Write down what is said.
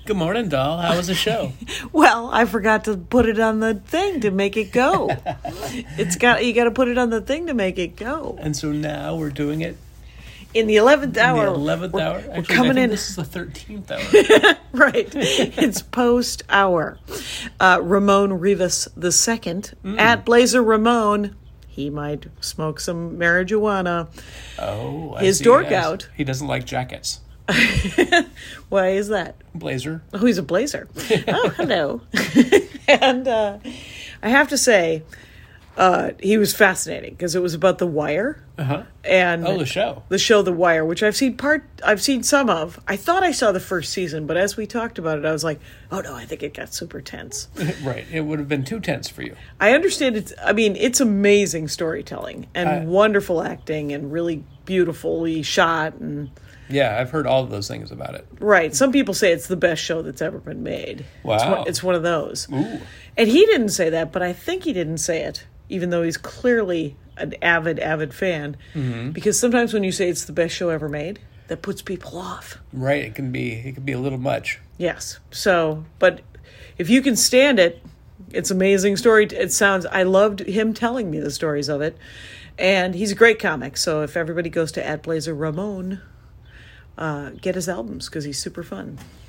Good morning, doll. How was the show? Well, I forgot to put it on the thing to make it go. You got to put it on the thing to make it go. And so now we're doing it In the 11th hour. in the 11th hour. Actually, we're coming I think in. this is the 13th hour. Right. It's post hour. Ramon Rivas II at Blazer Ramon. He might smoke some marijuana. Oh, I His see, dork yes. out. He doesn't like jackets. Why is that? Blazer. Oh, he's a blazer. Oh, hello. And I have to say, he was fascinating because it was about The Wire. Uh-huh. And Oh, the show. The show The Wire, which I've seen some of. I thought I saw the first season, but as we talked about it, I was like, oh no, I think it got super tense. Right. It would have been too tense for you. I understand it's amazing storytelling and wonderful acting and really beautifully shot and Yeah, I've heard all of those things about it. right. Some people say it's the best show that's ever been made. Wow. It's one of those. Ooh. And he didn't say that, but I think he didn't say it, even though he's clearly an avid fan. Mm-hmm. Because sometimes when you say it's the best show ever made, that puts people off. Right. It can be a little much. Yes. So, but if you can stand it, it's amazing story. I loved him telling me the stories of it. And he's a great comic. So if everybody goes to @BlazerRamon, get his albums because he's super fun.